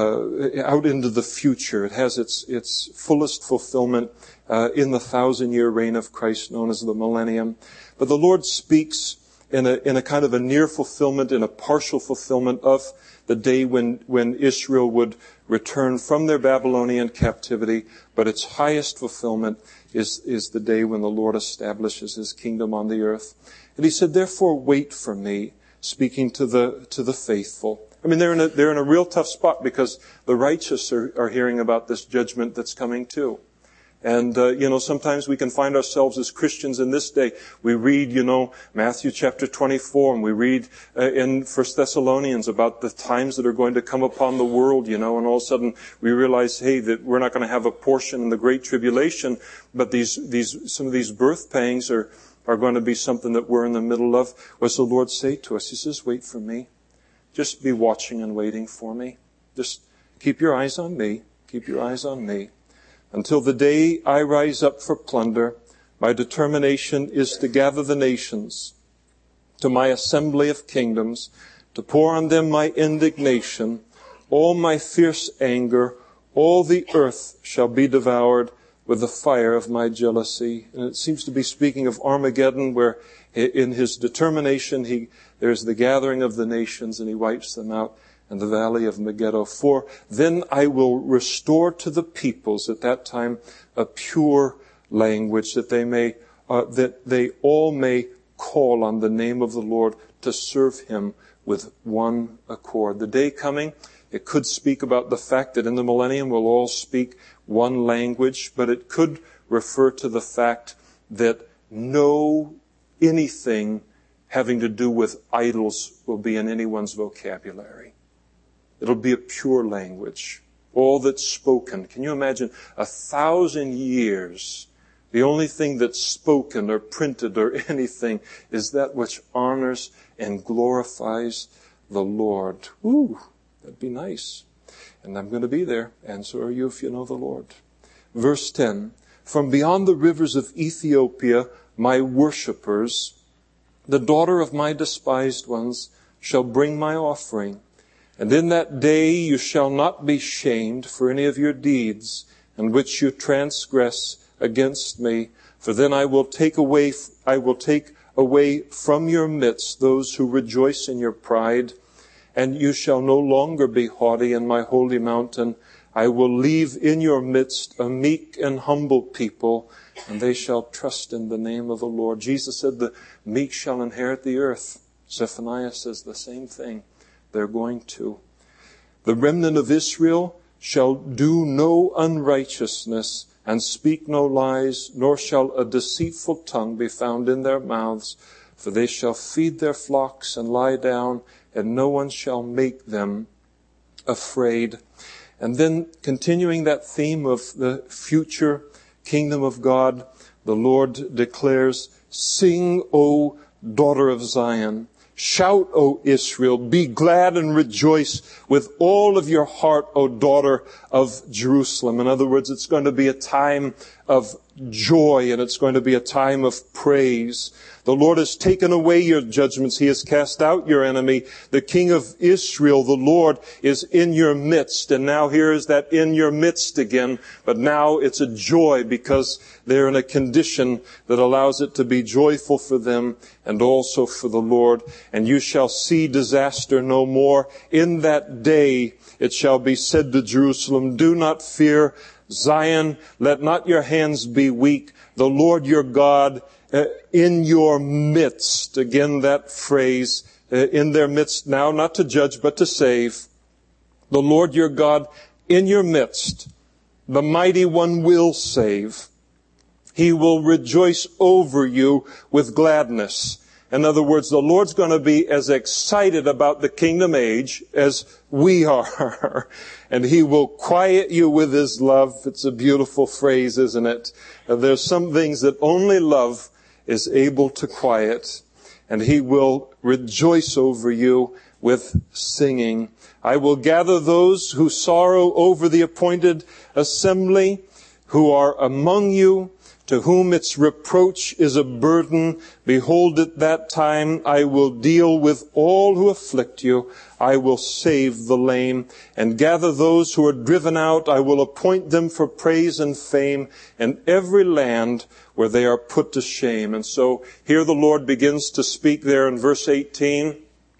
uh, out into the future. It has its, its fullest fulfillment, uh, in the thousand year reign of Christ known as the millennium. But the Lord speaks in a, in a kind of a near fulfillment, in a partial fulfillment of the day when, when Israel would return from their Babylonian captivity. But its highest fulfillment is, is the day when the Lord establishes His kingdom on the earth. And He said, therefore wait for me, speaking to the, to the faithful. I mean, they're in a, they're in a real tough spot because the righteous are, are hearing about this judgment that's coming too. And, uh, you know, sometimes we can find ourselves as Christians in this day. We read, you know, Matthew chapter twenty-four, and we read uh, in First Thessalonians about the times that are going to come upon the world, you know, and all of a sudden we realize, hey, that we're not going to have a portion in the Great Tribulation, but these, these, some of these birth pangs are, are going to be something that we're in the middle of. What does the Lord say to us? He says, wait for me. Just be watching and waiting for me. Just keep your eyes on me. Keep your eyes on me. Until the day I rise up for plunder, my determination is to gather the nations to my assembly of kingdoms, to pour on them my indignation, all my fierce anger, all the earth shall be devoured with the fire of my jealousy. And it seems to be speaking of Armageddon, where in His determination, he, there's the gathering of the nations and He wipes them out. And the valley of Megiddo. For then I will restore to the peoples at that time a pure language, that they may, uh, that they all may call on the name of the Lord to serve Him with one accord. The day coming, it could speak about the fact that in the millennium we'll all speak one language, but it could refer to the fact that no anything having to do with idols will be in anyone's vocabulary. It'll be a pure language. All that's spoken. Can you imagine a thousand years? The only thing that's spoken or printed or anything is that which honors and glorifies the Lord. Ooh, that'd be nice. And I'm going to be there. And so are you if you know the Lord. Verse ten. From beyond the rivers of Ethiopia, my worshippers, the daughter of my despised ones, shall bring my offering. And in that day you shall not be shamed for any of your deeds in which you transgress against me. For then I will take away, I will take away from your midst those who rejoice in your pride. And you shall no longer be haughty in my holy mountain. I will leave in your midst a meek and humble people, and they shall trust in the name of the Lord. Jesus said the meek shall inherit the earth. Zephaniah says the same thing. They're going to. The remnant of Israel shall do no unrighteousness and speak no lies, nor shall a deceitful tongue be found in their mouths. For they shall feed their flocks and lie down, and no one shall make them afraid. And then continuing that theme of the future kingdom of God, the Lord declares, sing, O daughter of Zion. Shout, O Israel, be glad and rejoice with all of your heart, O daughter of Jerusalem. In other words, it's going to be a time of joy, and it's going to be a time of praise. The Lord has taken away your judgments. He has cast out your enemy. The King of Israel, the Lord, is in your midst. And now here is that in your midst again. But now it's a joy because they're in a condition that allows it to be joyful for them and also for the Lord. And you shall see disaster no more. In that day it shall be said to Jerusalem, do not fear. Zion, let not your hands be weak. The Lord your God uh, in your midst. Again, that phrase, uh, in their midst now, not to judge, but to save. The Lord your God in your midst. The mighty one will save. He will rejoice over you with gladness. In other words, the Lord's going to be as excited about the kingdom age as we are. And He will quiet you with His love. It's a beautiful phrase, isn't it? There's some things that only love is able to quiet. And He will rejoice over you with singing. I will gather those who sorrow over the appointed assembly, who are among you, to whom its reproach is a burden, behold, at that time I will deal with all who afflict you. I will save the lame and gather those who are driven out. I will appoint them for praise and fame in every land where they are put to shame. And so here the Lord begins to speak there in verse eighteen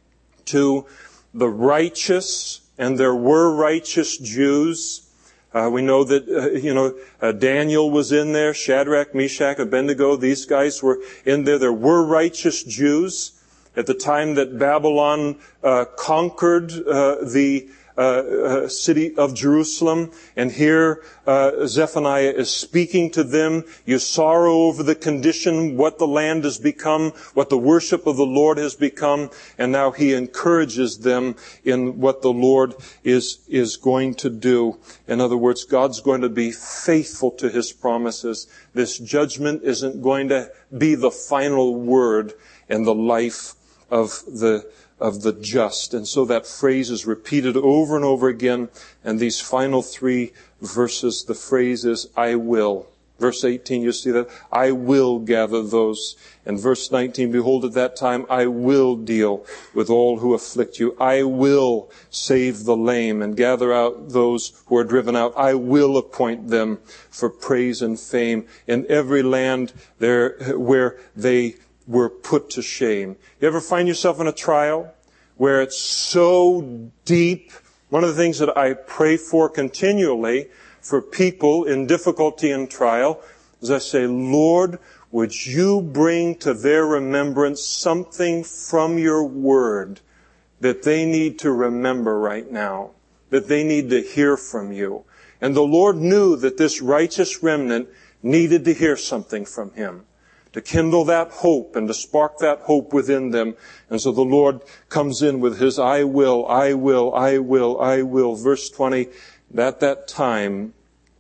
to the righteous, and there were righteous Jews. Uh, we know that, uh, you know, uh, Daniel was in there, Shadrach, Meshach, Abednego, these guys were in there. There were righteous Jews at the time that Babylon uh, conquered uh, the uh, uh, city of Jerusalem. And here uh, Zephaniah is speaking to them. You sorrow over the condition, what the land has become, what the worship of the Lord has become. And now he encourages them in what the Lord is, is going to do. In other words, God's going to be faithful to his promises. This judgment isn't going to be the final word in the life of the of the just. And so that phrase is repeated over and over again. And these final three verses, the phrase is, I will. Verse eighteen, you see that? I will gather those. And verse nineteen, behold, at that time I will deal with all who afflict you. I will save the lame and gather out those who are driven out. I will appoint them for praise and fame in every land there where they were put to shame. You ever find yourself in a trial where it's so deep? One of the things that I pray for continually for people in difficulty and trial is I say, Lord, would you bring to their remembrance something from your word that they need to remember right now, that they need to hear from you. And the Lord knew that this righteous remnant needed to hear something from him, to kindle that hope and to spark that hope within them. And so the Lord comes in with his I will, I will, I will, I will. Verse twenty, at that time,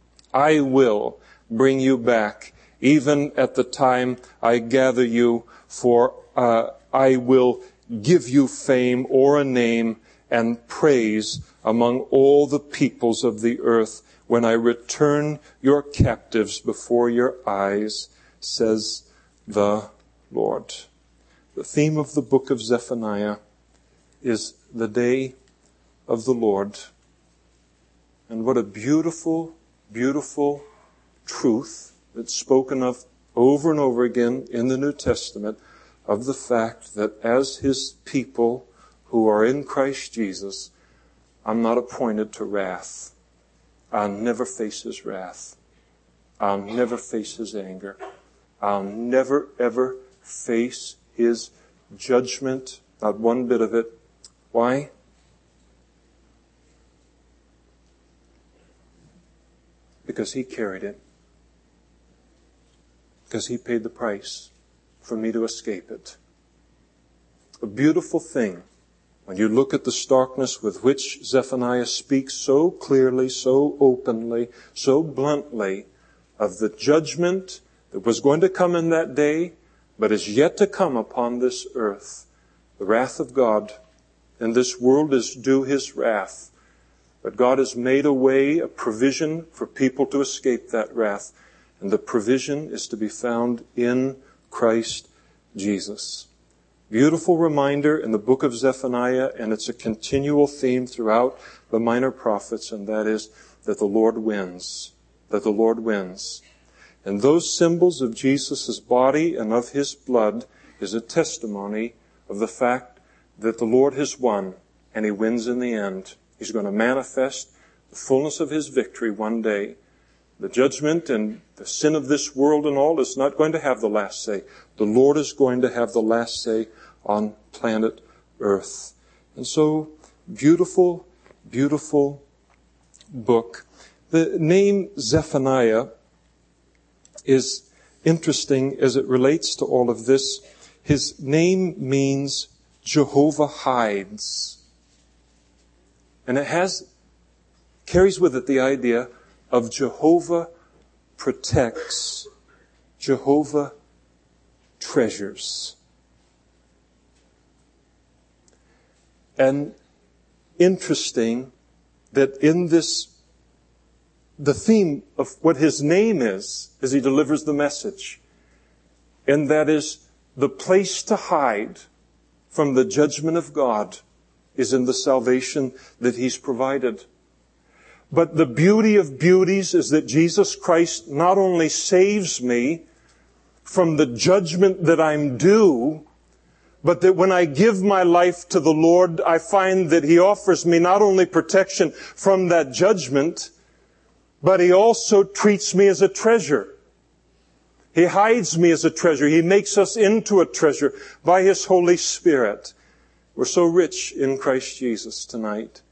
I will bring you back, even at the time I gather you, for uh, I will give you fame or a name and praise among all the peoples of the earth when I return your captives before your eyes, says the Lord. The theme of the book of Zephaniah is the day of the Lord. And what a beautiful, beautiful truth that's spoken of over and over again in the New Testament, of the fact that as his people who are in Christ Jesus, I'm not appointed to wrath. I'll never face his wrath. I'll never face his anger. I'll never, ever face his judgment. Not one bit of it. Why? Because he carried it. Because he paid the price for me to escape it. A beautiful thing when you look at the starkness with which Zephaniah speaks so clearly, so openly, so bluntly of the judgment that was going to come in that day, but is yet to come upon this earth. The wrath of God in this world is due his wrath. But God has made a way, a provision for people to escape that wrath. And the provision is to be found in Christ Jesus. Beautiful reminder in the book of Zephaniah, and it's a continual theme throughout the minor prophets, and that is that the Lord wins. That the Lord wins. And those symbols of Jesus' body and of his blood is a testimony of the fact that the Lord has won, and he wins in the end. He's going to manifest the fullness of his victory one day. The judgment and the sin of this world and all is not going to have the last say. The Lord is going to have the last say on planet Earth. And so, beautiful, beautiful book. The name Zephaniah is interesting as it relates to all of this. His name means Jehovah hides. And it has, carries with it the idea of Jehovah protects, Jehovah treasures. And interesting that in this the theme of what his name is as he delivers the message. And that is, the place to hide from the judgment of God is in the salvation that he's provided. But the beauty of beauties is that Jesus Christ not only saves me from the judgment that I'm due, but that when I give my life to the Lord, I find that he offers me not only protection from that judgment, but he also treats me as a treasure. He hides me as a treasure. He makes us into a treasure by his Holy Spirit. We're so rich in Christ Jesus tonight.